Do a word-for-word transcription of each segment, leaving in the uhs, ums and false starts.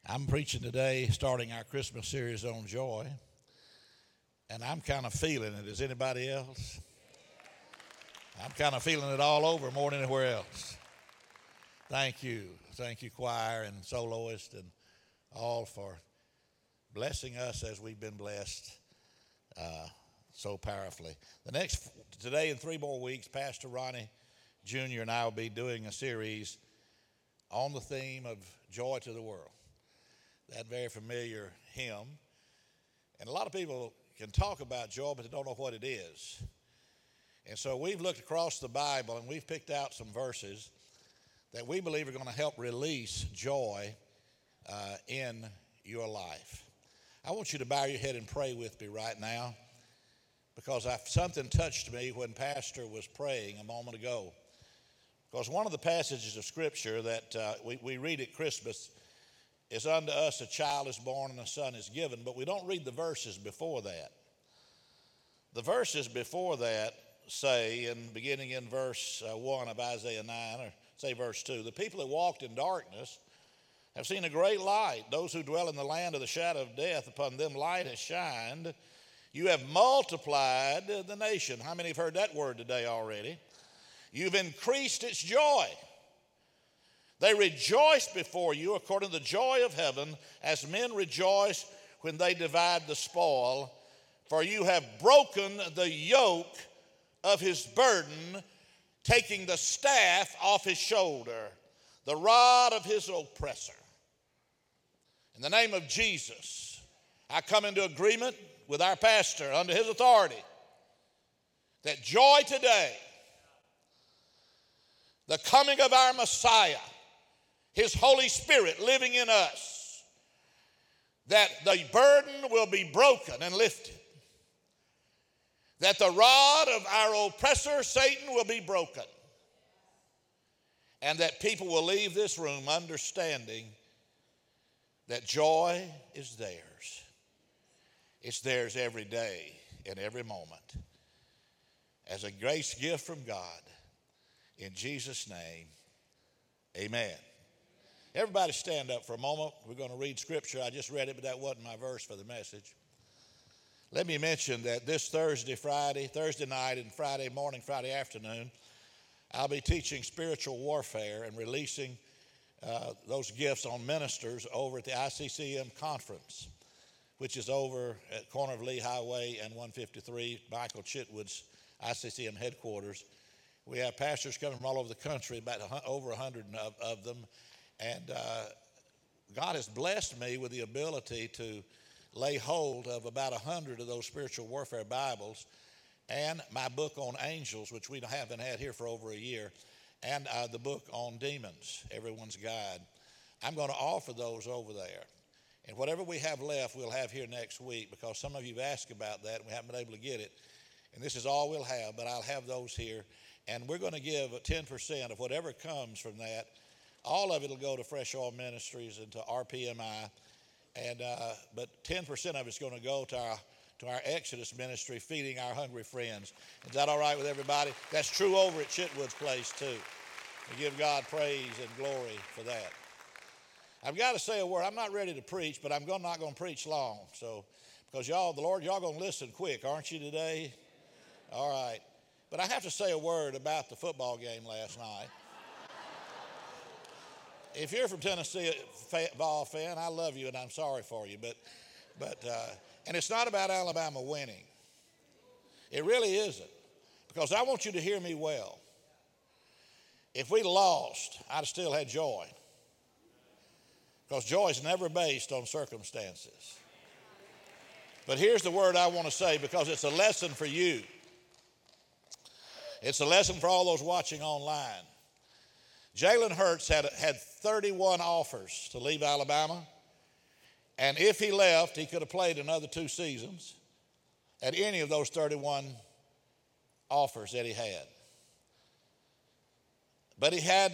I'm preaching today, starting our Christmas series on joy, and I'm kind of feeling it. Is anybody else? I'm kind of feeling it all over more than anywhere else. Thank you. Thank you, choir and soloist and all for blessing us as we've been blessed uh, so powerfully. The next, today in three more weeks, Pastor Ronnie Junior and I will be doing a series on the theme of joy to the world. That very familiar hymn. And a lot of people can talk about joy, but they don't know what it is. And so we've looked across the Bible and we've picked out some verses that we believe are going to help release joy uh, in your life. I want you to bow your head and pray with me right now, because I've, something touched me when Pastor was praying a moment ago. Because one of the passages of Scripture that uh, we, we read at Christmas is, unto us a child is born and a son is given, but we don't read the verses before that. The verses before that say, and beginning in verse uh, one of Isaiah nine, or say verse two, the people that walked in darkness have seen a great light. Those who dwell in the land of the shadow of death, upon them light has shined. You have multiplied the nation. How many have heard that word today already? You've increased its joy. They rejoice before you according to the joy of heaven, as men rejoice when they divide the spoil. For you have broken the yoke of his burden, taking the staff off his shoulder, the rod of his oppressor. In the name of Jesus, I come into agreement with our pastor under his authority that joy today, the coming of our Messiah, his Holy Spirit living in us, that the burden will be broken and lifted, that the rod of our oppressor, Satan, will be broken, and that people will leave this room understanding that joy is theirs. It's theirs every day and every moment as a grace gift from God. In Jesus' name, amen. Everybody stand up for a moment. We're going to read Scripture. I just read it, but that wasn't my verse for the message. Let me mention that this Thursday, Friday, Thursday night and Friday morning, Friday afternoon, I'll be teaching spiritual warfare and releasing uh, those gifts on ministers over at the I C C M conference, which is over at corner of Lee Highway and one fifty-three, Michael Chitwood's I C C M headquarters. We have pastors coming from all over the country, about over a hundred of, of them. And uh, God has blessed me with the ability to lay hold of about a hundred of those spiritual warfare Bibles, and my book on angels, which we haven't had here for over a year, and uh, the book on demons, Everyone's Guide. I'm going to offer those over there. And whatever we have left, we'll have here next week, because some of you have asked about that and we haven't been able to get it. And this is all we'll have, but I'll have those here. And we're going to give ten percent of whatever comes from that. All of it will go to Fresh Oil Ministries and to R P M I. And uh, but ten percent of it's going to go to our to our Exodus ministry, feeding our hungry friends. Is that all right with everybody? That's true over at Chitwood's place too. We give God praise and glory for that. I've got to say a word. I'm not ready to preach, but I'm going, not going to preach long. So, because y'all, the Lord, y'all going to listen quick, aren't you today? All right. But I have to say a word about the football game last night. If you're from Tennessee, Vol fan, I love you and I'm sorry for you. But, but uh, and it's not about Alabama winning. It really isn't. Because I want you to hear me well. If we lost, I'd have still had joy. Because joy is never based on circumstances. But here's the word I want to say, because it's a lesson for you. It's a lesson for all those watching online. Jalen Hurts had, had thirty-one offers to leave Alabama. And if he left, he could have played another two seasons at any of those thirty-one offers that he had. But he had,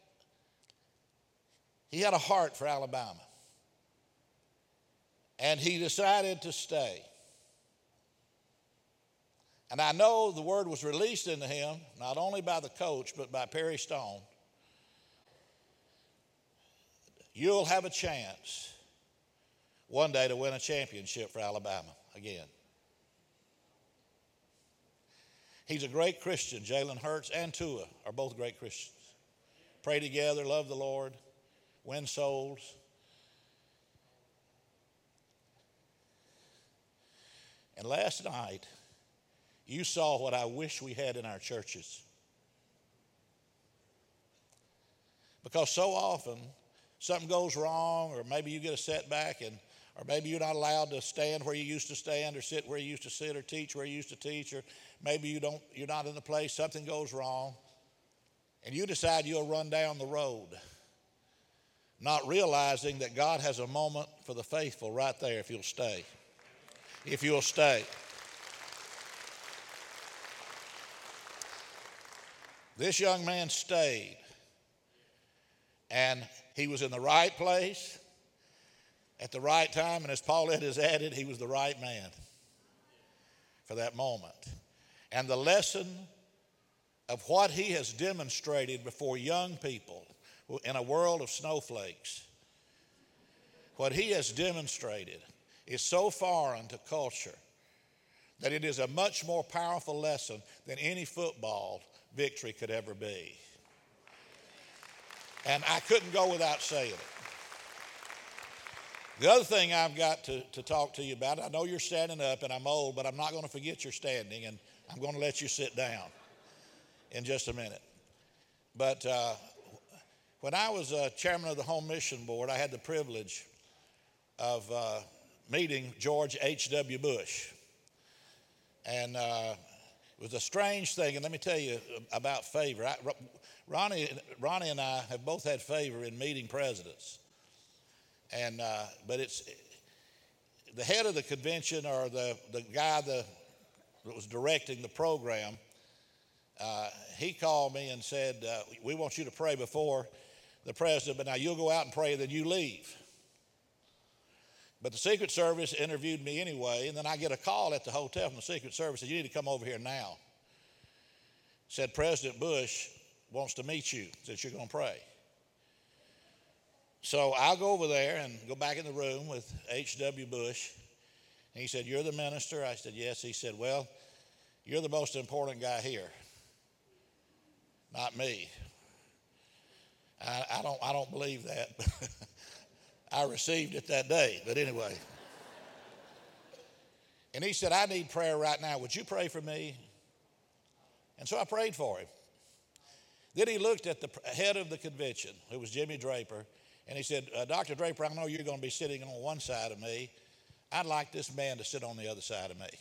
he had a heart for Alabama. And he decided to stay. And I know the word was released into him, not only by the coach, but by Perry Stone. You'll have a chance one day to win a championship for Alabama again. He's a great Christian. Jalen Hurts and Tua are both great Christians. Pray together, love the Lord, win souls. And last night, you saw what I wish we had in our churches. Because so often, something goes wrong, or maybe you get a setback, and or maybe you're not allowed to stand where you used to stand, or sit where you used to sit, or teach where you used to teach, or maybe you don't, you're not in the place, something goes wrong, and you decide you'll run down the road, not realizing that God has a moment for the faithful right there if you'll stay. If you'll stay. This young man stayed, and he was in the right place at the right time, and as Paulette has added, he was the right man for that moment. And the lesson of what he has demonstrated before young people in a world of snowflakes, what he has demonstrated is so foreign to culture that it is a much more powerful lesson than any football victory could ever be. And I couldn't go without saying it. The other thing I've got to, to talk to you about, I know you're standing up and I'm old, but I'm not going to forget you're standing, and I'm going to let you sit down in just a minute. But uh, when I was uh, chairman of the Home Mission Board, I had the privilege of uh, meeting George H W Bush. And uh, it was a strange thing, and let me tell you about favor. I, Ronnie, Ronnie and I have both had favor in meeting presidents. And uh, but it's the head of the convention, or the, the guy the, that was directing the program, uh, he called me and said, uh, we want you to pray before the president, but now you'll go out and pray and then you leave. But the Secret Service interviewed me anyway, and then I get a call at the hotel from the Secret Service, said, you need to come over here now. Said, President Bush wants to meet you since you're going to pray. So I'll go over there and go back in the room with H W Bush. And he said, you're the minister? I said, yes. He said, well, you're the most important guy here, not me. I, I don't I don't believe that. I received it that day, but anyway. And he said, I need prayer right now. Would you pray for me? And so I prayed for him. Then he looked at the head of the convention, who was Jimmy Draper, and he said, uh, Doctor Draper, I know you're going to be sitting on one side of me. I'd like this man to sit on the other side of me.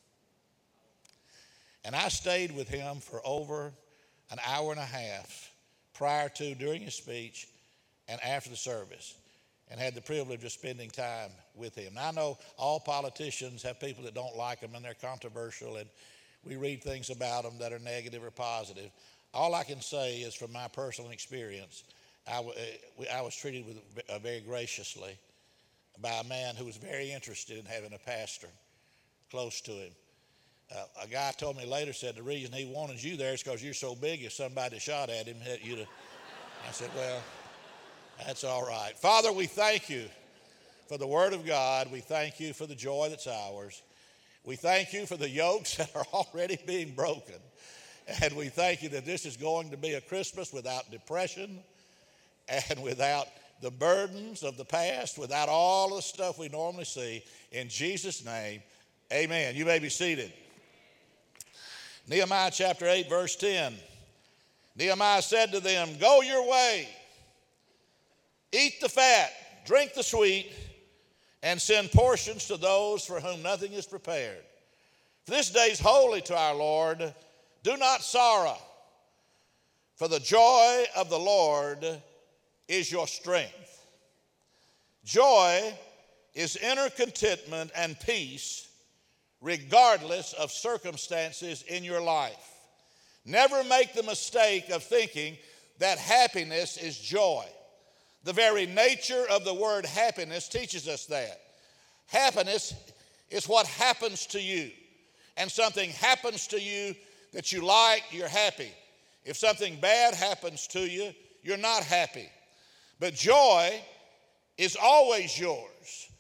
And I stayed with him for over an hour and a half prior to, during his speech, and after the service, and had the privilege of spending time with him. Now, I know all politicians have people that don't like them, and they're controversial, and we read things about them that are negative or positive. All I can say is, from my personal experience, I, w- I was treated with, uh, very graciously by a man who was very interested in having a pastor close to him. Uh, a guy told me later, said the reason he wanted you there is because you're so big, if somebody shot at him, you'd have. I said, well, that's all right. Father, we thank you for the word of God. We thank you for the joy that's ours. We thank you for the yokes that are already being broken. And we thank you that this is going to be a Christmas without depression and without the burdens of the past, without all the stuff we normally see. In Jesus' name, amen. You may be seated. Nehemiah chapter eight, verse ten. Nehemiah said to them, go your way, eat the fat, drink the sweet, and send portions to those for whom nothing is prepared. For this day is holy to our Lord. Do not sorrow, for the joy of the Lord is your strength. Joy is inner contentment and peace regardless of circumstances in your life. Never make the mistake of thinking that happiness is joy. The very nature of the word happiness teaches us that. Happiness is what happens to you. And something happens to you that you like, you're happy. If something bad happens to you, you're not happy. But joy is always yours,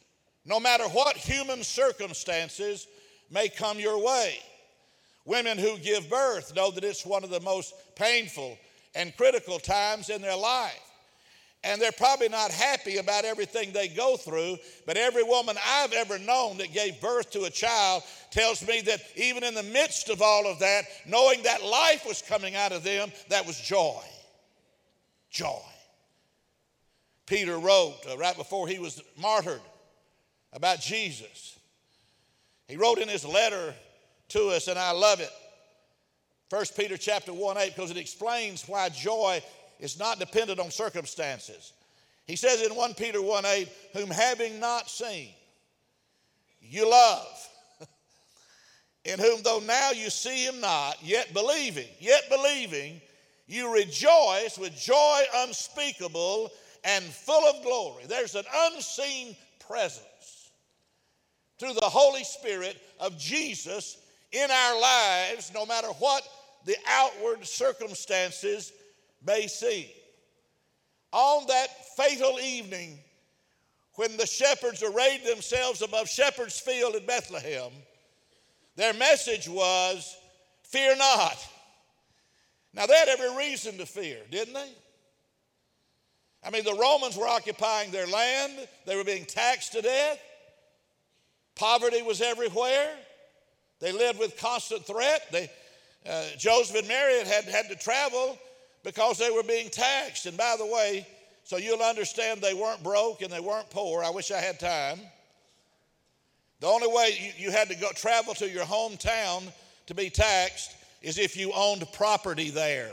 no matter what human circumstances may come your way. Women who give birth know that it's one of the most painful and critical times in their life. And they're probably not happy about everything they go through, but every woman I've ever known that gave birth to a child tells me that even in the midst of all of that, knowing that life was coming out of them, that was joy. Joy. Peter wrote uh, right before he was martyred about Jesus. He wrote in his letter to us, and I love it. First Peter chapter one eight, because it explains why joy is not dependent on circumstances. He says in First Peter one eight, whom having not seen, you love, in whom though now you see him not, yet believing, yet believing, you rejoice with joy unspeakable and full of glory. There's an unseen presence through the Holy Spirit of Jesus in our lives, no matter what the outward circumstances may seem. On that fatal evening when the shepherds arrayed themselves above Shepherd's Field in Bethlehem, their message was, fear not. Now they had every reason to fear, didn't they? I mean, the Romans were occupying their land. They were being taxed to death. Poverty was everywhere. They lived with constant threat. They, uh, Joseph and Mary had had to travel because they were being taxed. And by the way, so you'll understand they weren't broke and they weren't poor. I wish I had time. The only way you, you had to go travel to your hometown to be taxed is if you owned property there.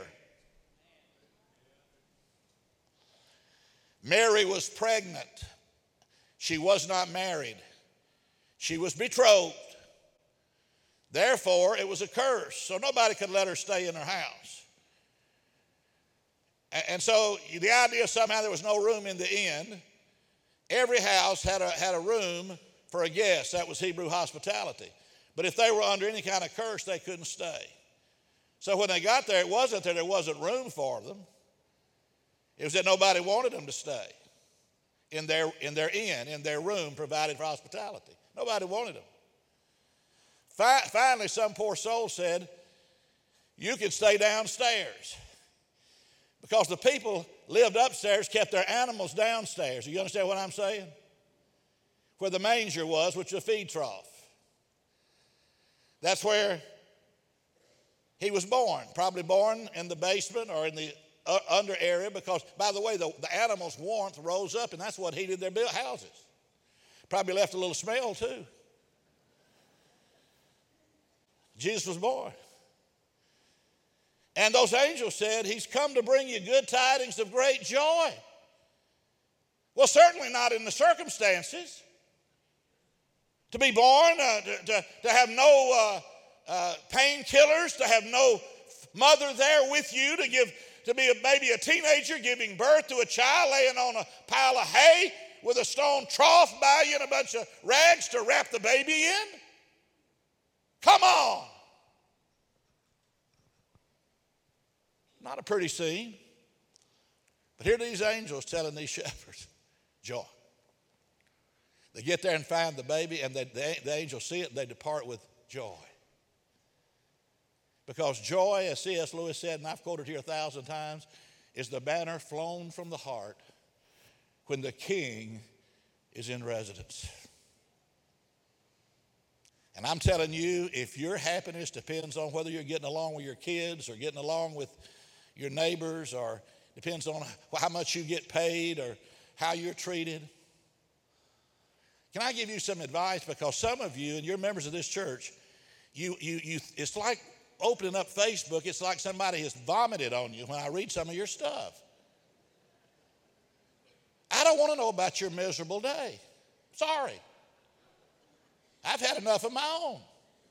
Mary was pregnant. She was not married. She was betrothed. Therefore, it was a curse. So nobody could let her stay in her house. And so the idea somehow there was no room in the inn. Every house had a, had a room for a guest. That was Hebrew hospitality. But if they were under any kind of curse, they couldn't stay. So when they got there, it wasn't that there wasn't room for them. It was that nobody wanted them to stay in their, in their inn, in their room provided for hospitality. Nobody wanted them. Fi- finally, some poor soul said, you can stay downstairs. Because the people lived upstairs, kept their animals downstairs. Do you understand what I'm saying? Where the manger was, which was a feed trough. That's where he was born. Probably born in the basement or in the uh, under area because, by the way, the, the animals' warmth rose up and that's what heated their built houses. Probably left a little smell too. Jesus was born. And those angels said, he's come to bring you good tidings of great joy. Well, certainly not in the circumstances. To be born, uh, to, to, to have no uh, uh, painkillers, to have no mother there with you, to give, to be a, maybe a teenager giving birth to a child laying on a pile of hay with a stone trough by you and a bunch of rags to wrap the baby in. Come on. Not a pretty scene. But here are these angels telling these shepherds, joy. They get there and find the baby, and they, the, the angels see it, and they depart with joy. Because joy, as C S Lewis said, and I've quoted here a thousand times, is the banner flown from the heart when the king is in residence. And I'm telling you, if your happiness depends on whether you're getting along with your kids or getting along with your neighbors, or depends on how much you get paid or how you're treated. Can I give you some advice? Because some of you, and you're members of this church, you, you, you, it's like opening up Facebook. It's like somebody has vomited on you when I read some of your stuff. I don't want to know about your miserable day. Sorry. I've had enough of my own.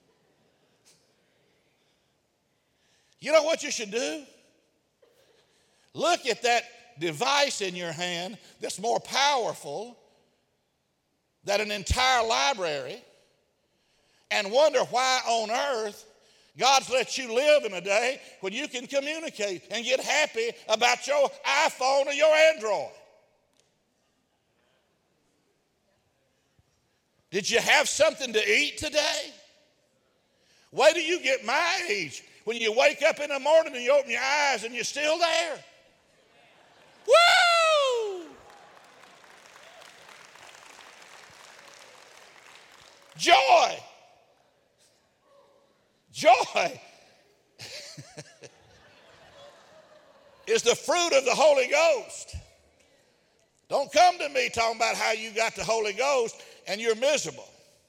You know what you should do? Look at that device in your hand that's more powerful than an entire library and wonder why on earth God's let you live in a day when you can communicate and get happy about your iPhone or your Android. Did you have something to eat today? Wait till you get my age. When you wake up in the morning and you open your eyes and you're still there. Woo! Joy. Joy is the fruit of the Holy Ghost. Don't come to me talking about how you got the Holy Ghost and you're miserable.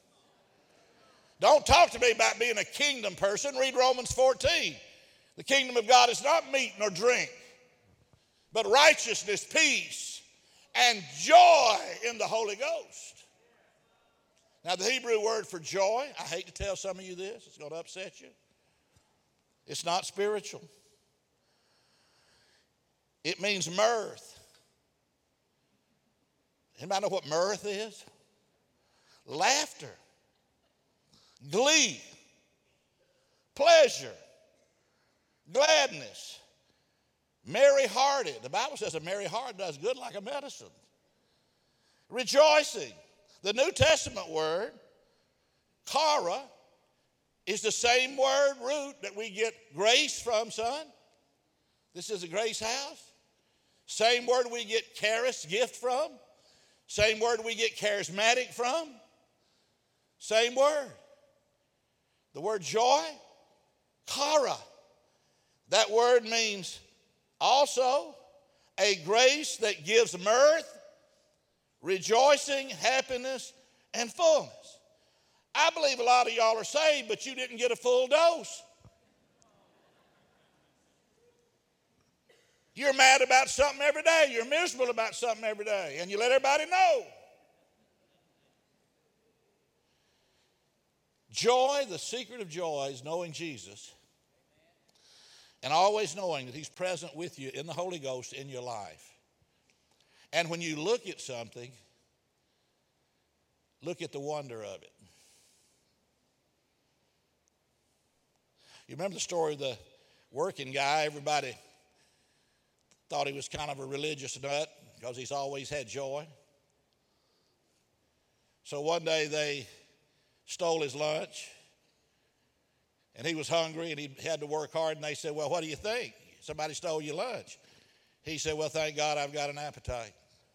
Don't talk to me about being a kingdom person. Read Romans fourteen. The kingdom of God is not meat nor drink, but righteousness, peace, and joy in the Holy Ghost. Now, the Hebrew word for joy, I hate to tell some of you this, it's going to upset you. It's not spiritual. It means mirth. Anybody know what mirth is? Laughter, glee, pleasure, gladness, merry-hearted. The Bible says a merry heart does good like a medicine. Rejoicing. The New Testament word, chara, is the same word root that we get grace from, son. This is a grace house. Same word we get charis, gift, from. Same word we get charismatic from. Same word. The word joy, chara. That word means also a grace that gives mirth, rejoicing, happiness, and fullness. I believe a lot of y'all are saved, but you didn't get a full dose. You're mad about something every day. You're miserable about something every day, and you let everybody know. Joy, the secret of joy is knowing Jesus and always knowing that he's present with you in the Holy Ghost in your life. And when you look at something, look at the wonder of it. You remember the story of the working guy? Everybody thought he was kind of a religious nut because he's always had joy. So one day they stole his lunch, and he was hungry, and he had to work hard, and they said, well, what do you think? Somebody stole your lunch. He said, well, thank God I've got an appetite.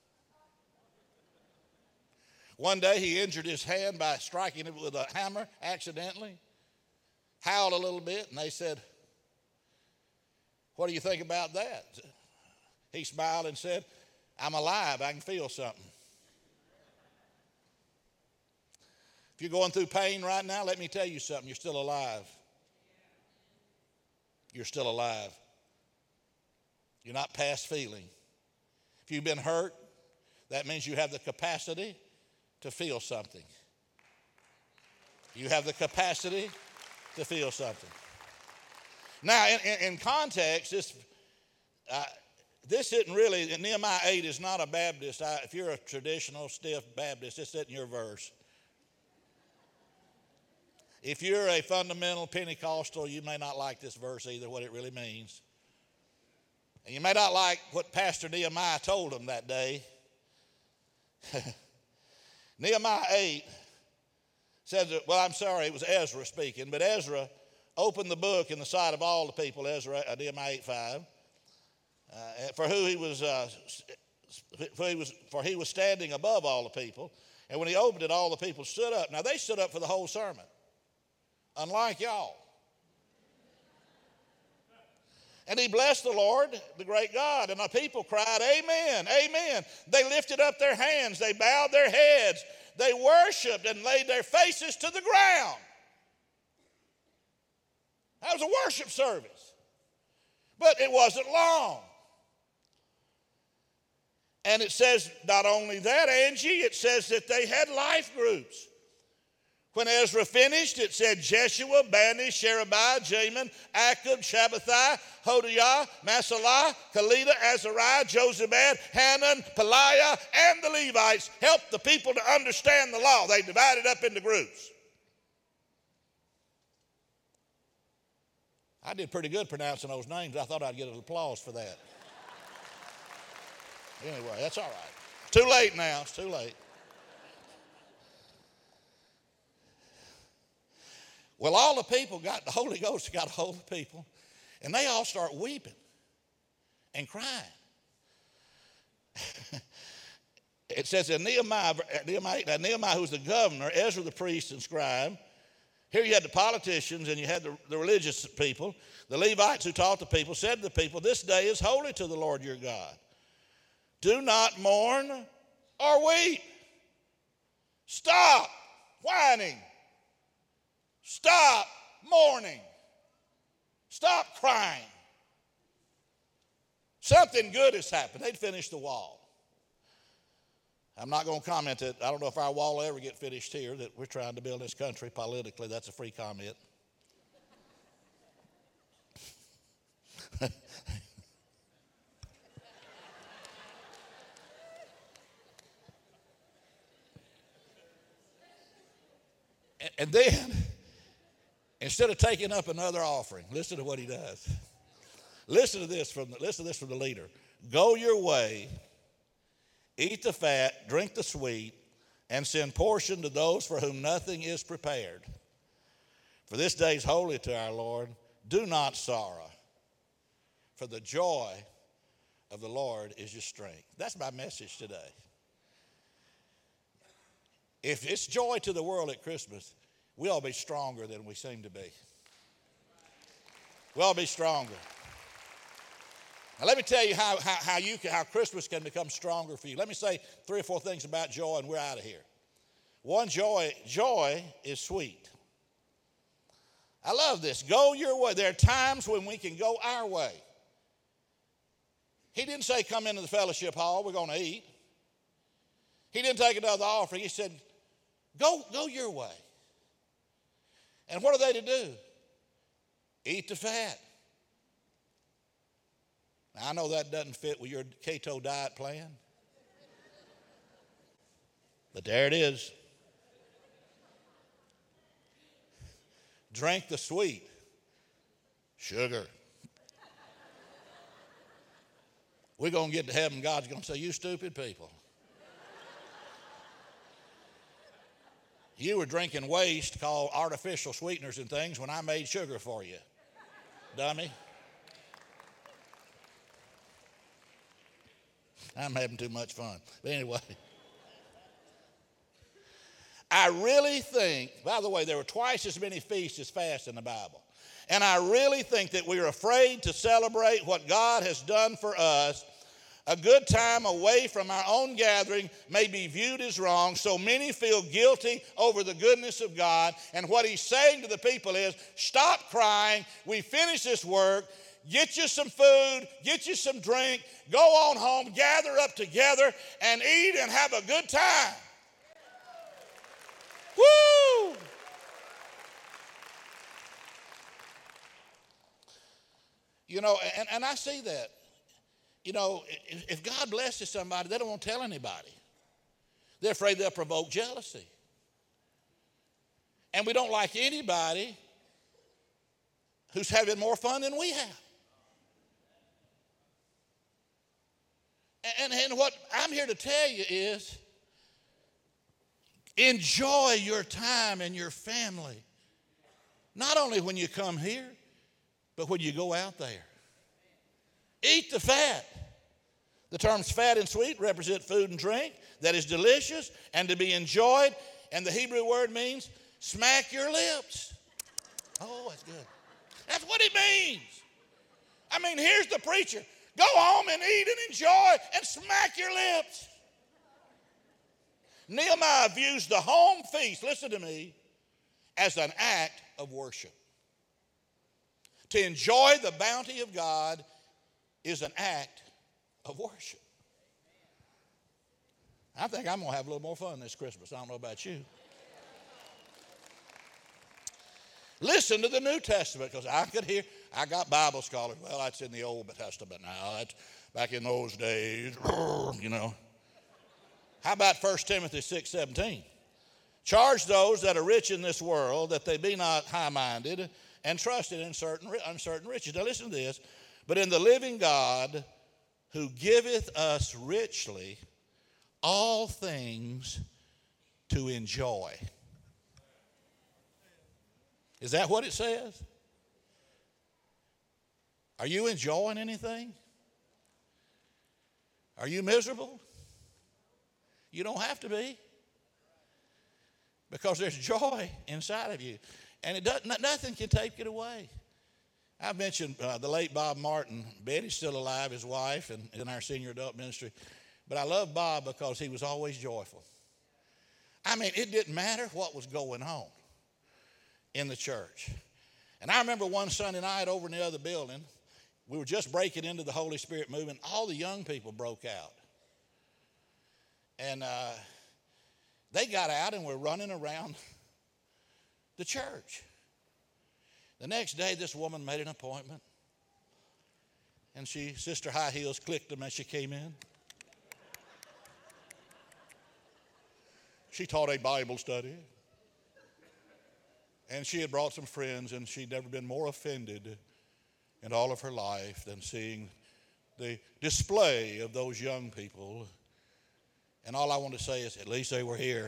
One day he injured his hand by striking it with a hammer accidentally, howled a little bit, and they said, what do you think about that? He smiled and said, I'm alive, I can feel something. If you're going through pain right now, let me tell you something, you're still alive. You're still alive. You're not past feeling. If you've been hurt, that means you have the capacity to feel something. You have the capacity to feel something. Now, in, in, in context, this, uh, this isn't really, Nehemiah eight is not a Baptist. I, if you're a traditional, stiff Baptist, this isn't your verse. If you're a fundamental Pentecostal, you may not like this verse either, what it really means. And you may not like what Pastor Nehemiah told them that day. Nehemiah eight says, that, well, I'm sorry, it was Ezra speaking, but Ezra opened the book in the sight of all the people, Ezra, uh, Nehemiah eight five, uh, for who he was, uh, for he was, for he was standing above all the people. And when he opened it, all the people stood up. Now, they stood up for the whole sermon, unlike y'all. And he blessed the Lord, the great God. And the people cried, amen, amen. They lifted up their hands. They bowed their heads. They worshiped and laid their faces to the ground. That was a worship service. But it wasn't long. And it says not only that, Angie, it says that they had life groups. When Ezra finished, it said Jeshua, Bani, Sherebiah, Jamin, Akub, Shabbathai, Hodiah, Masalah, Kalida, Azariah, Jozabad, Hanan, Peliah, and the Levites helped the people to understand the law. They divided up into groups. I did pretty good pronouncing those names. I thought I'd get an applause for that. Anyway, that's all right. It's too late now. It's too late. Well, all the people got, the Holy Ghost got a hold of people, and they all start weeping and crying. It says in Nehemiah, Nehemiah, Nehemiah, who's the governor, Ezra the priest and scribe. Here you had the politicians and you had the, the religious people. The Levites who taught the people said to the people, this day is holy to the Lord your God. Do not mourn or weep. Stop whining. Stop mourning. Stop crying. Something good has happened. They'd finished the wall. I'm not going to comment that I don't know if our wall will ever get finished here, that we're trying to build this country politically. That's a free comment. And then, instead of taking up another offering, listen to what he does. Listen to this from the, listen to this from the leader. Go your way, eat the fat, drink the sweet, and send portion to those for whom nothing is prepared. For this day is holy to our Lord. Do not sorrow, for the joy of the Lord is your strength. That's my message today. If it's joy to the world at Christmas, we ought to be stronger than we seem to be. We ought to be stronger. Now let me tell you how, how, how, you can, how Christmas can become stronger for you. Let me say three or four things about joy and we're out of here. One, joy, joy is sweet. I love this. Go your way. There are times when we can go our way. He didn't say come into the fellowship hall, we're going to eat. He didn't take another offering. He said, go, go your way. And what are they to do? Eat the fat. Now, I know that doesn't fit with your keto diet plan, but there it is. Drink the sweet. Sugar. We're going to get to heaven. God's going to say, you stupid people. You were drinking waste called artificial sweeteners and things when I made sugar for you, dummy. I'm having too much fun. But anyway, I really think, by the way, there were twice as many feasts as fasts in the Bible. And I really think that we're afraid to celebrate what God has done for us. A good time away from our own gathering may be viewed as wrong, so many feel guilty over the goodness of God. And what he's saying to the people is, stop crying. We finished this work. Get you some food, get you some drink, go on home, gather up together, and eat and have a good time. Woo! You know, and, and I see that. You know, if, if God blesses somebody, they don't want to tell anybody. They're afraid they'll provoke jealousy. And we don't like anybody who's having more fun than we have. And, and what I'm here to tell you is, enjoy your time and your family. Not only when you come here, but when you go out there. Eat the fat. The terms fat and sweet represent food and drink that is delicious and to be enjoyed. And the Hebrew word means smack your lips. Oh, that's good. That's what it means. I mean, here's the preacher. Go home and eat and enjoy and smack your lips. Nehemiah views the home feast, listen to me, as an act of worship. To enjoy the bounty of God is an act of worship. I think I'm going to have a little more fun this Christmas. I don't know about you. Listen to the New Testament, because I could hear, I got Bible scholars. Well, that's in the Old Testament now. That's back in those days, you know. How about First Timothy six seventeen? Charge those that are rich in this world that they be not high-minded and trusted in certain uncertain riches. Now listen to this. But in the living God who giveth us richly all things to enjoy. Is that what it says? Are you enjoying anything? Are you miserable? You don't have to be, because there's joy inside of you, and it doesn't, nothing can take it away. I mentioned uh, the late Bob Martin. Betty's still alive, his wife, and in our senior adult ministry. But I love Bob because he was always joyful. I mean, it didn't matter what was going on in the church. And I remember one Sunday night over in the other building, we were just breaking into the Holy Spirit movement. All the young people broke out. And uh, they got out and were running around the church. The next day, this woman made an appointment. And she, Sister High Heels, clicked them as she came in. She taught a Bible study. And she had brought some friends, and she'd never been more offended in all of her life than seeing the display of those young people. And all I want to say is, at least they were here.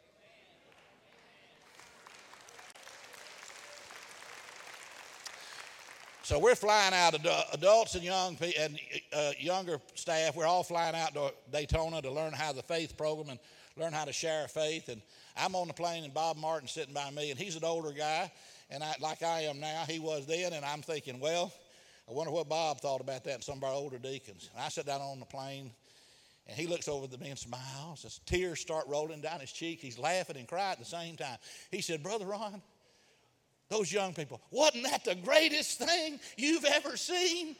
So we're flying out, adults and young and uh, younger staff. We're all flying out to Daytona to learn how the faith program and learn how to share our faith. And I'm on the plane, and Bob Martin's sitting by me, and he's an older guy, and I, like I am now, he was then. And I'm thinking, well, I wonder what Bob thought about that and some of our older deacons. And I sit down on the plane, and he looks over at me and smiles. His tears start rolling down his cheek. He's laughing and crying at the same time. He said, Brother Ron, those young people, wasn't that the greatest thing you've ever seen?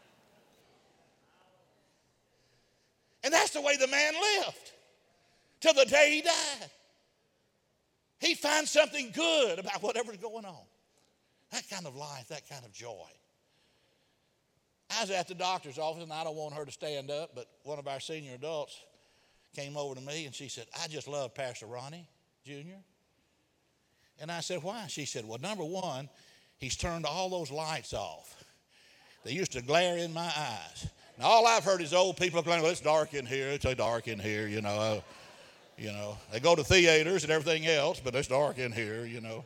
And that's the way the man lived till the day he died. He'd find something good about whatever's going on. That kind of life, that kind of joy. I was at the doctor's office, and I don't want her to stand up, but one of our senior adults came over to me, and she said, I just love Pastor Ronnie Junior And I said, why? She said, well, number one, he's turned all those lights off. They used to glare in my eyes. Now, all I've heard is old people complaining, well, it's dark in here, it's dark in here, you know. Uh, you know, they go to theaters and everything else, but it's dark in here, you know.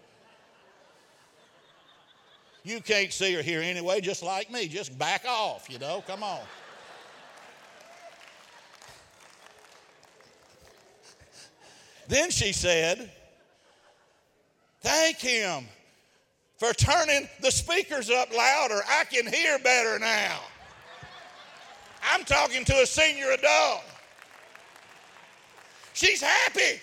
You can't see or hear anyway, just like me. Just back off, you know. Come on. Then she said, thank him for turning the speakers up louder. I can hear better now. I'm talking to a senior adult. She's happy.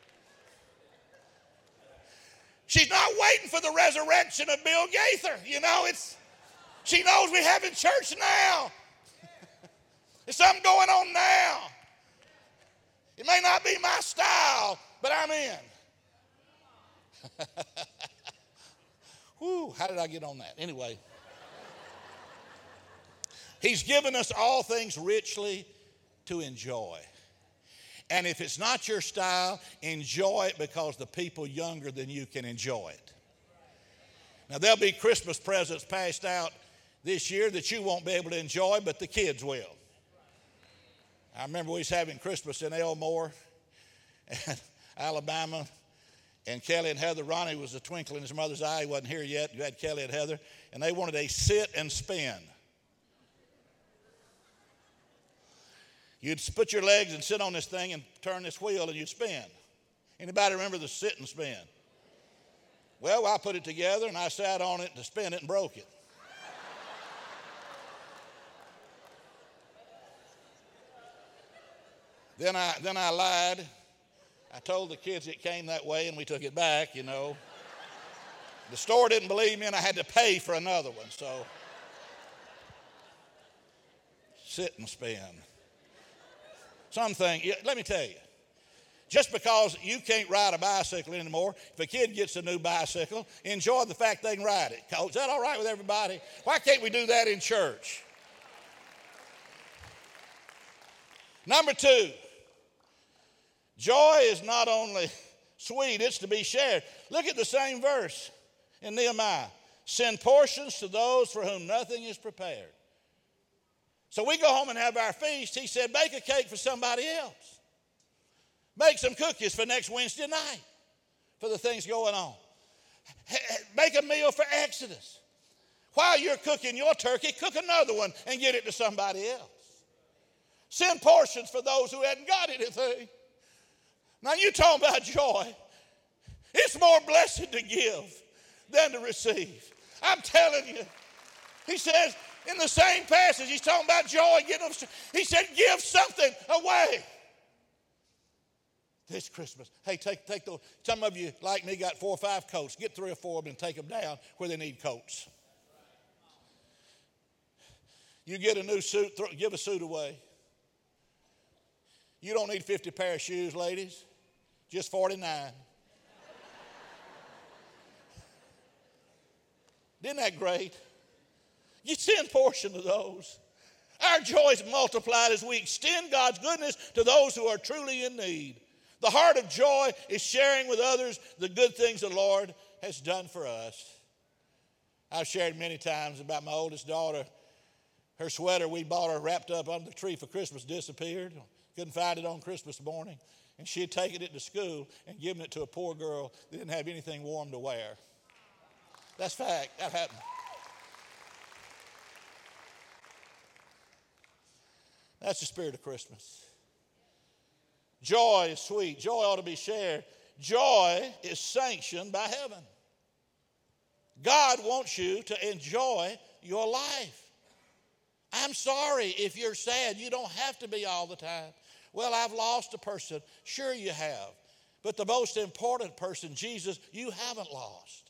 She's not waiting for the resurrection of Bill Gaither. You know, it's she knows we have in church now. There's something going on now. It may not be my style, but I'm in. Whew, how did I get on that? Anyway. He's given us all things richly to enjoy. And if it's not your style, enjoy it because the people younger than you can enjoy it. Now, there'll be Christmas presents passed out this year that you won't be able to enjoy, but the kids will. I remember we was having Christmas in Elmore, Alabama, and Kelly and Heather, Ronnie was a twinkle in his mother's eye. He wasn't here yet. You had Kelly and Heather, and they wanted a sit and spin. You'd put your legs and sit on this thing and turn this wheel and you'd spin. Anybody remember the sit and spin? Well, I put it together and I sat on it to spin it and broke it. Then I, then I lied. I told the kids it came that way and we took it back, you know. The store didn't believe me and I had to pay for another one, so. Sit and spin. Something, let me tell you, just because you can't ride a bicycle anymore, if a kid gets a new bicycle, enjoy the fact they can ride it. Is that all right with everybody? Why can't we do that in church? Number two, joy is not only sweet, it's to be shared. Look at the same verse in Nehemiah. Send portions to those for whom nothing is prepared. So we go home and have our feast. He said, bake a cake for somebody else. Make some cookies for next Wednesday night for the things going on. Make a meal for Exodus. While you're cooking your turkey, cook another one and get it to somebody else. Send portions for those who hadn't got anything. Now you talking about joy. It's more blessed to give than to receive. I'm telling you. He says in the same passage, he's talking about joy. Getting them, he said, give something away this Christmas. Hey, take, take those. Some of you, like me, got four or five coats. Get three or four of them and take them down where they need coats. You get a new suit, throw, give a suit away. You don't need fifty pair of shoes, ladies. Just forty-nine. Isn't that great? You send a portion of those. Our joy is multiplied as we extend God's goodness to those who are truly in need. The heart of joy is sharing with others the good things the Lord has done for us. I've shared many times about my oldest daughter. Her sweater we bought her wrapped up under the tree for Christmas disappeared. Couldn't find it on Christmas morning. And she had taken it to school and given it to a poor girl that didn't have anything warm to wear. That's fact. That happened. That's the spirit of Christmas. Joy is sweet. Joy ought to be shared. Joy is sanctioned by heaven. God wants you to enjoy your life. I'm sorry if you're sad. You don't have to be all the time. Well, I've lost a person. Sure you have. But the most important person, Jesus, you haven't lost.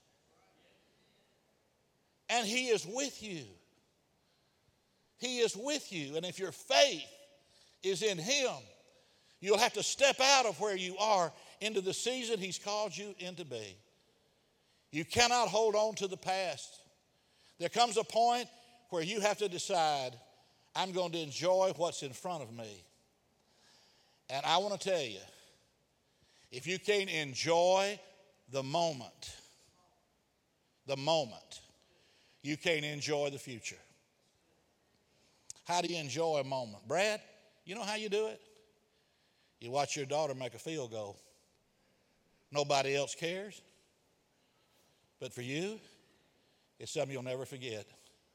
And he is with you. He is with you. And if your faith is in him, you'll have to step out of where you are into the season he's called you into be. You cannot hold on to the past. There comes a point where you have to decide, I'm going to enjoy what's in front of me. And I want to tell you, if you can't enjoy the moment, the moment, you can't enjoy the future. How do you enjoy a moment? Brad, you know how you do it? You watch your daughter make a field goal. Nobody else cares. But for you, it's something you'll never forget.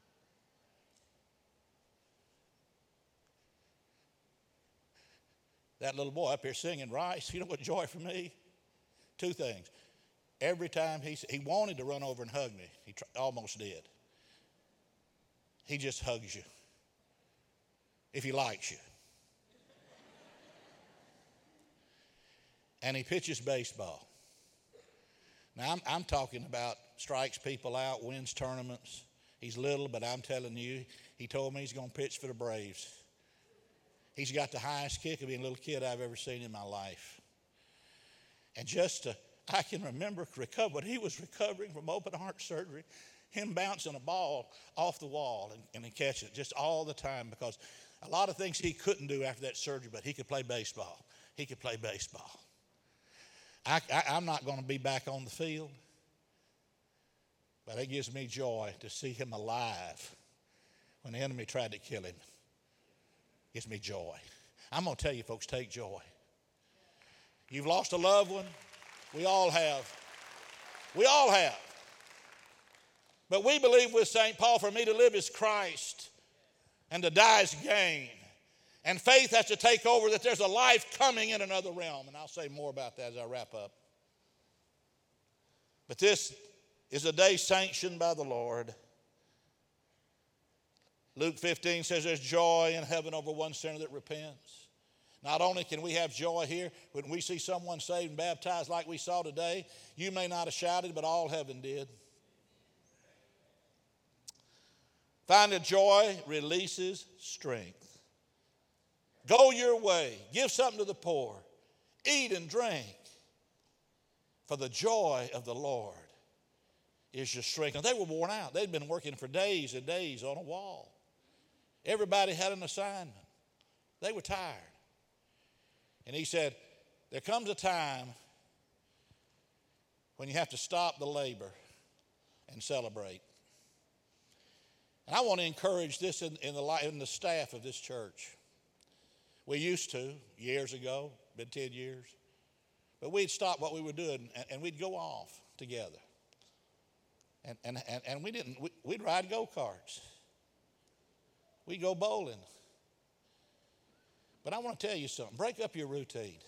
That little boy up here singing Rice, you know what joy for me? Two things. Every time he, he wanted to run over and hug me. He tr- almost did. He just hugs you if he likes you. And he pitches baseball. Now, I'm, I'm talking about strikes people out, wins tournaments. He's little, but I'm telling you, he told me he's going to pitch for the Braves. He's got the highest kick of any little kid I've ever seen in my life. And just to, I can remember recover, when he was recovering from open heart surgery, him bouncing a ball off the wall and, and catching it just all the time, because a lot of things he couldn't do after that surgery, but he could play baseball. He could play baseball. I, I, I'm not going to be back on the field, but it gives me joy to see him alive when the enemy tried to kill him. It gives me joy. I'm going to tell you, folks, take joy. You've lost a loved one. We all have. We all have. But we believe with Saint Paul, for me to live is Christ and to die is gain. And faith has to take over that there's a life coming in another realm. And I'll say more about that as I wrap up. But this is a day sanctioned by the Lord. Luke fifteen says there's joy in heaven over one sinner that repents. Not only can we have joy here, when we see someone saved and baptized like we saw today, you may not have shouted, but all heaven did. Find that joy releases strength. Go your way. Give something to the poor. Eat and drink. For the joy of the Lord is your strength. And they were worn out. They'd been working for days and days on a wall. Everybody had an assignment. They were tired. And he said, there comes a time when you have to stop the labor and celebrate. And I want to encourage this in, in, the, in the staff of this church. We used to, years ago, been ten years. But we'd stop what we were doing and, and we'd go off together. And, and, and, and we didn't, we, we'd ride go-karts. We'd go bowling. But I want to tell you something. Break up your routine.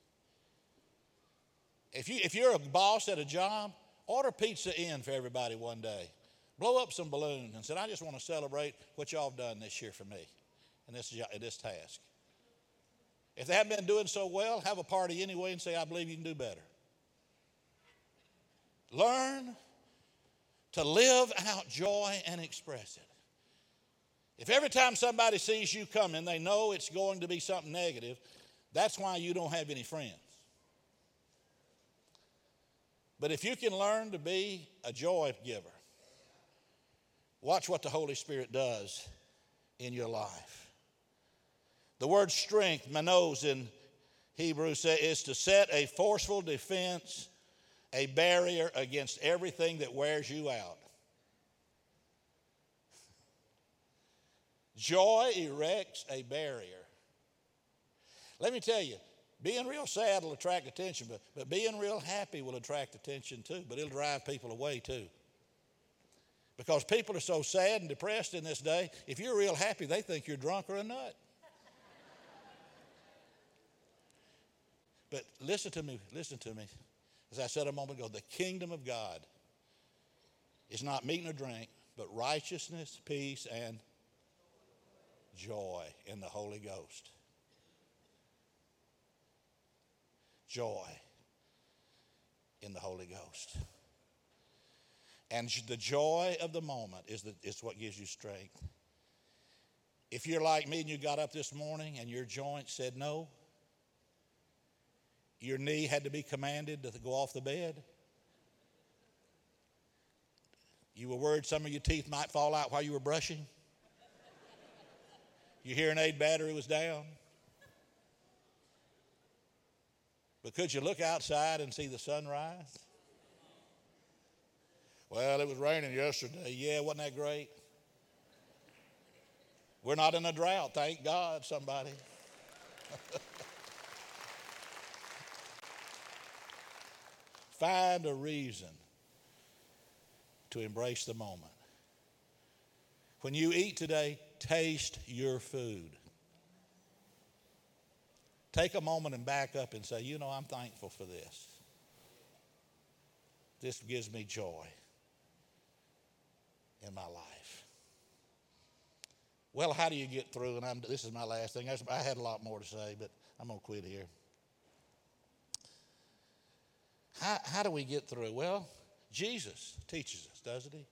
If, you, if you're a boss at a job, order pizza in for everybody one day. Blow up some balloons and say, I just want to celebrate what y'all have done this year for me in this, in this task. If they haven't been doing so well, have a party anyway and say, I believe you can do better. Learn to live out joy and express it. If every time somebody sees you coming, they know it's going to be something negative, that's why you don't have any friends. But if you can learn to be a joy giver, watch what the Holy Spirit does in your life. The word strength, manos in Hebrew, is to set a forceful defense, a barrier against everything that wears you out. Joy erects a barrier. Let me tell you, being real sad will attract attention, but, but being real happy will attract attention too, but it'll drive people away too. Because people are so sad and depressed in this day, if you're real happy, they think you're drunk or a nut. But listen to me, listen to me. As I said a moment ago, the kingdom of God is not meat and drink, but righteousness, peace, and joy in the Holy Ghost. Joy in the Holy Ghost. And the joy of the moment is, the, is what gives you strength. If you're like me and you got up this morning and your joint said no, your knee had to be commanded to go off the bed, you were worried some of your teeth might fall out while you were brushing, your hearing aid battery was down, but could you look outside and see the sunrise? Well, it was raining yesterday. Yeah, wasn't that great? We're not in a drought, thank God, somebody. Find a reason to embrace the moment. When you eat today, taste your food. Take a moment and back up and say, you know, I'm thankful for this. This gives me joy in my life. Well, how do you get through? And I'm, this is my last thing. I had a lot more to say, but I'm going to quit here. How, how do we get through? Well, Jesus teaches us, doesn't he?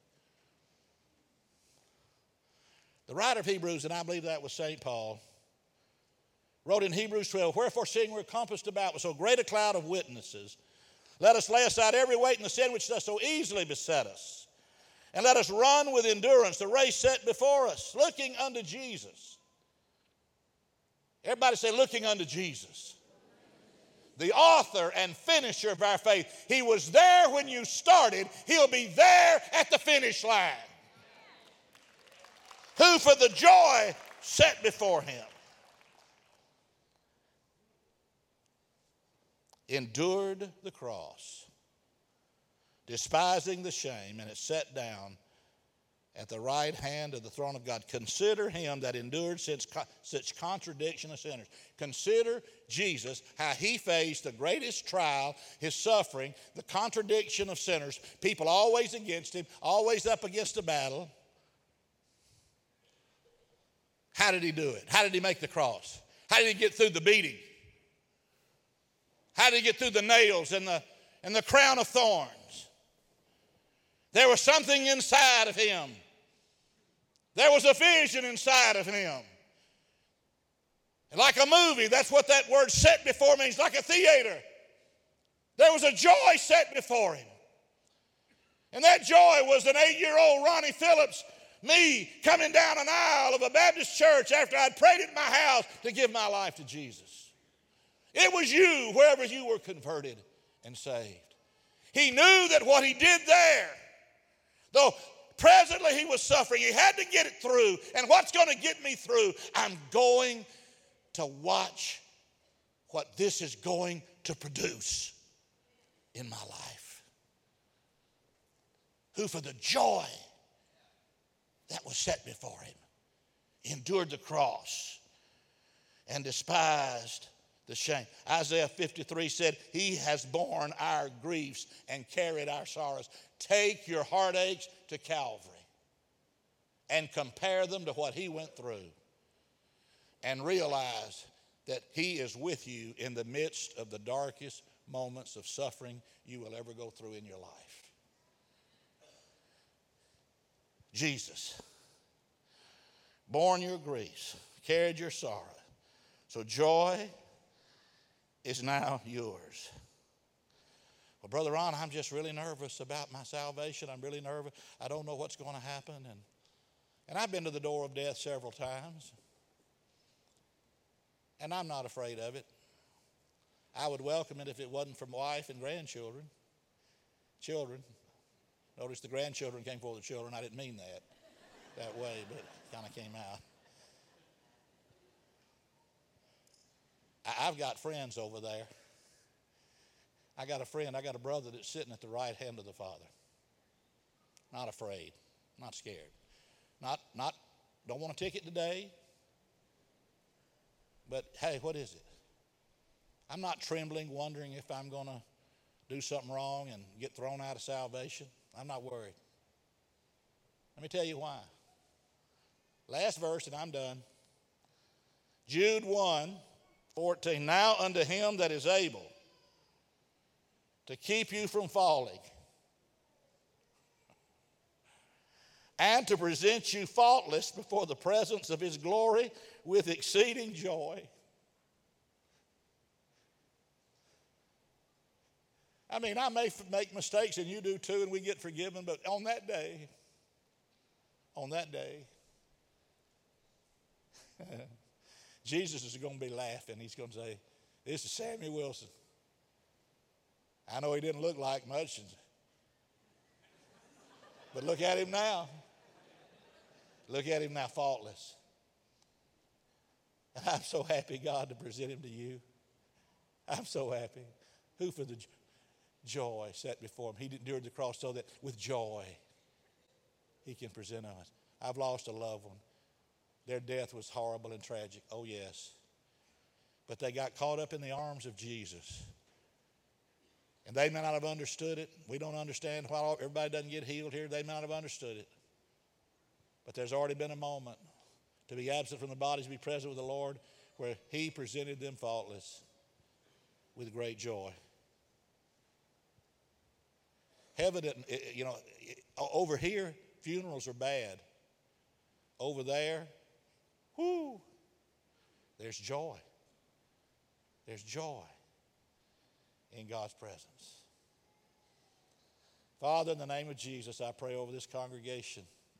The writer of Hebrews, and I believe that was Saint Paul, wrote in Hebrews twelve, wherefore seeing we're compassed about with so great a cloud of witnesses, let us lay aside every weight and the sin which does so easily beset us, and let us run with endurance the race set before us, looking unto Jesus. Everybody say, looking unto Jesus. The author and finisher of our faith. He was there when you started. He'll be there at the finish line. Who for the joy set before him endured the cross, despising the shame, and is set down at the right hand of the throne of God. Consider him that endured such, such contradiction of sinners. Consider Jesus, how he faced the greatest trial, his suffering, the contradiction of sinners, people always against him, always up against a battle. How did he do it? How did he make the cross? How did he get through the beating? How did he get through the nails and the, and the crown of thorns? There was something inside of him. There was a vision inside of him. And like a movie, that's what that word set before means, like a theater. There was a joy set before him. And that joy was an eight-year-old Ronnie Phillips, me, coming down an aisle of a Baptist church after I'd prayed at my house to give my life to Jesus. It was you, wherever you were converted and saved. He knew that what he did there, though presently he was suffering, he had to get it through. And what's going to get me through? I'm going to watch what this is going to produce in my life. who for the joy that was set before him endured the cross and despised the shame. Isaiah fifty-three said, he has borne our griefs and carried our sorrows. Take your heartaches to Calvary and compare them to what he went through, and realize that he is with you in the midst of the darkest moments of suffering you will ever go through in your life. Jesus, borne your griefs, carried your sorrow, so joy is now yours. Well, Brother Ron, I'm just really nervous about my salvation. I'm really nervous. I don't know what's going to happen. And, and I've been to the door of death several times. And I'm not afraid of it. I would welcome it if it wasn't for wife and grandchildren. Children. Notice the grandchildren came before the children. I didn't mean that that way, but it kind of came out. I, I've got friends over there. I got a friend, I got a brother that's sitting at the right hand of the Father. Not afraid, not scared. Not, not, don't want a ticket today. But hey, what is it? I'm not trembling, wondering if I'm going to do something wrong and get thrown out of salvation. I'm not worried. Let me tell you why. Last verse, and I'm done. Jude one fourteen. Now unto him that is able to keep you from falling and to present you faultless before the presence of his glory with exceeding joy. I mean, I may make mistakes, and you do too, and we get forgiven, but on that day, on that day, Jesus is going to be laughing. He's going to say, this is Samuel Wilson. I know he didn't look like much, but look at him now. Look at him now, faultless. And I'm so happy, God, to present him to you. I'm so happy. Who for the joy set before him? He endured the cross so that with joy he can present us. I've lost a loved one. Their death was horrible and tragic. Oh, yes. But they got caught up in the arms of Jesus. And they may not have understood it. We don't understand why everybody doesn't get healed here. They may not have understood it. But there's already been a moment to be absent from the body, to be present with the Lord, where he presented them faultless with great joy. Heaven, you know, over here, funerals are bad. Over there, whoo, there's joy. There's joy in God's presence. Father, in the name of Jesus, I pray over this congregation.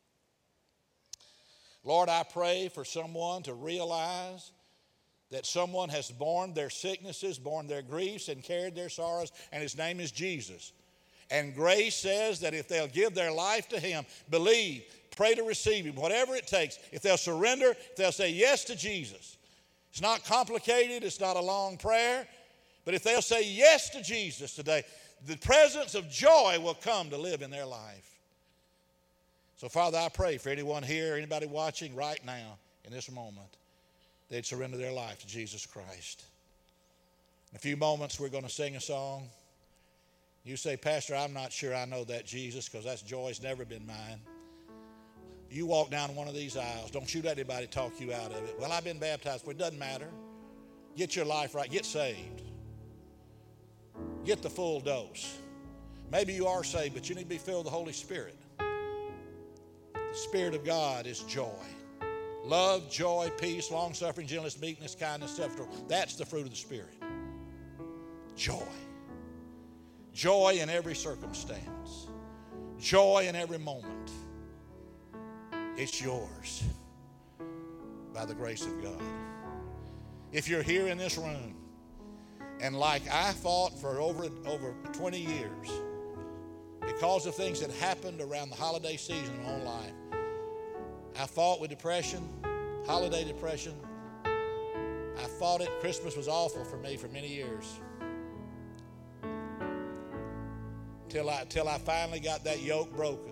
Lord, I pray for someone to realize that someone has borne their sicknesses, borne their griefs, and carried their sorrows, and his name is Jesus. And grace says that if they'll give their life to him, believe, pray to receive him, whatever it takes, if they'll surrender, if they'll say yes to Jesus. It's not complicated, it's not a long prayer, but if they'll say yes to Jesus today, the presence of joy will come to live in their life. So, Father, I pray for anyone here, anybody watching right now in this moment, they'd surrender their life to Jesus Christ. In a few moments, we're going to sing a song. You say, Pastor, I'm not sure I know that Jesus, because that joy's never been mine. You walk down one of these aisles. Don't you let anybody talk you out of it. Well, I've been baptized. Well, it doesn't matter. Get your life right. Get saved. Get the full dose. Maybe you are saved, but you need to be filled with the Holy Spirit. The Spirit of God is joy. Love, joy, peace, long-suffering, gentleness, meekness, kindness, self-control. That's the fruit of the Spirit. Joy. Joy in every circumstance. Joy in every moment. It's yours by the grace of God. If you're here in this room, and like I fought for over, over twenty years, because of things that happened around the holiday season in my own life, I fought with depression, holiday depression. I fought it. Christmas was awful for me for many years. till I, till I finally got that yoke broken.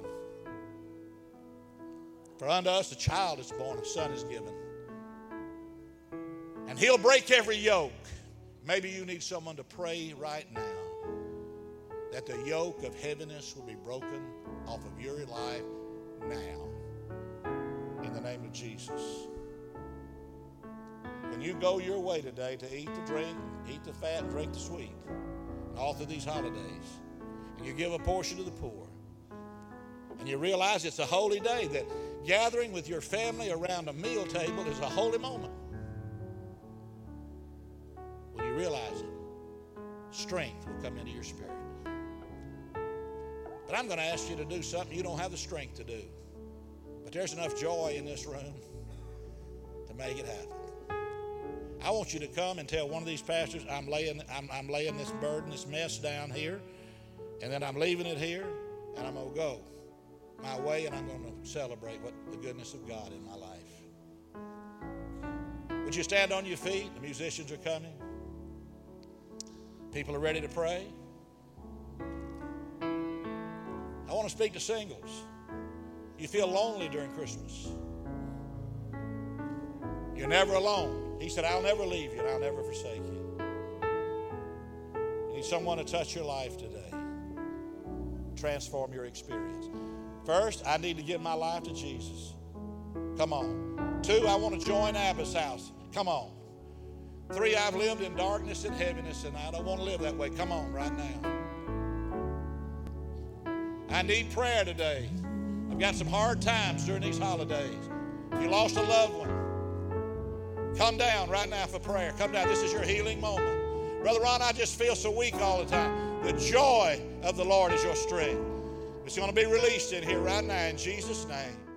For unto us a child is born, a son is given. And he'll break every yoke. Maybe you need someone to pray right now that the yoke of heaviness will be broken off of your life now. In the name of Jesus. When you go your way today to eat the drink, eat the fat, and drink the sweet, all through these holidays, and you give a portion to the poor, and you realize it's a holy day, that gathering with your family around a meal table is a holy moment. When you realize it, strength will come into your spirit. But I'm going to ask you to do something you don't have the strength to do. But there's enough joy in this room to make it happen. I want you to come and tell one of these pastors, I'm laying, I'm, I'm laying this burden, this mess down here, and then I'm leaving it here, and I'm going to go my way, and I'm going to celebrate what the goodness of God in my life. Would you stand on your feet? The musicians are coming. People are ready to pray. I want to speak to singles. You feel lonely during Christmas. You're never alone. He said, I'll never leave you and I'll never forsake you. You need someone to touch your life today. Transform your experience. First, I need to give my life to Jesus. Come on. Two, I want to join Abba's house. Come on. Three, I've lived in darkness and heaviness and I don't want to live that way. Come on right now. I need prayer today. I've got some hard times during these holidays. If you lost a loved one, come down right now for prayer. Come down. This is your healing moment. Brother Ron, I just feel so weak all the time. The joy of the Lord is your strength. It's going to be released in here right now in Jesus' name.